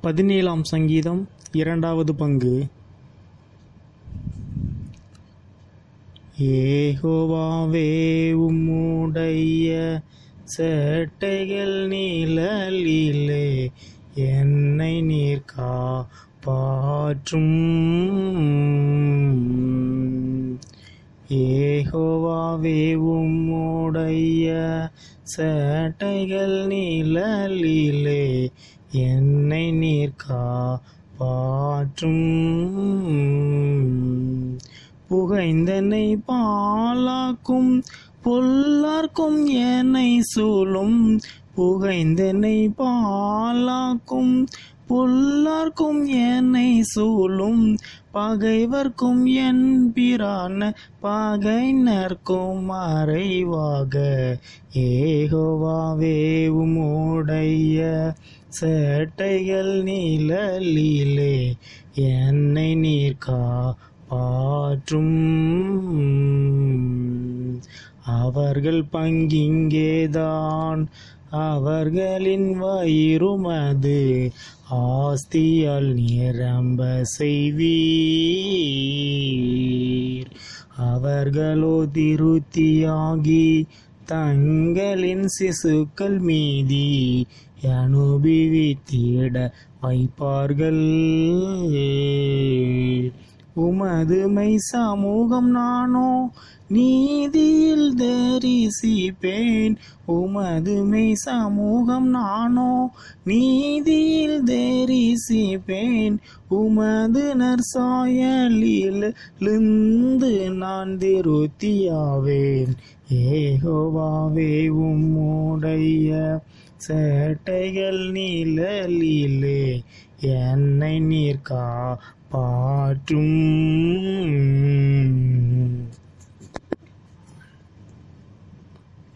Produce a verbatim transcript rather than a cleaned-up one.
பதினேழாம் சங்கீதம் இரண்டாவது பங்கு. யெகோவாவே, உம்முடைய சேட்டைகள் நிழலிலே என்னை நீர் காப்பாற்றும். யெகோவாவே, உம்முடைய சேட்டைகள் நிழலிலே என்னை நீர் காப்பாற்றும். புகைந்தனை பாலாக்கும் பொல்லார்க்கும் என்னை சூழும். புகைந்தனை பாலாக்கும் பொல்லார்க்கும் என்னை சூழும். பகைவர்க்கும் என் பிரான பகைஞர்க்கும் மறைவாக யெகோவாவே, உம்முடைய சேட்டைகள் நிழலிலே என்னை நீர் காப்பாற்றும். அவர்கள் பங்கிங்கேதான், அவர்களின் வயிறுமது ஆஸ்தியால் நிரம்ப செய்வீர். அவர்களோ திருப்தியாகி தங்களின் சிசுக்கள் மீதி அனுபவித்திட வைப்பார்கள். உமது மெய் சமூகம் நானோ நீதியில் தரிசிப்பேன். உமது மெய் சமூகம் நானோ நீதியில் தரிசிப்பேன். உமது நற்சாயலிலிருந்து நான் திருப்தியாவேன். யெகோவாவே, உம்முடைய சேட்டைகள் நிழலிலே என்னை நீர் காப்பாற்றும்.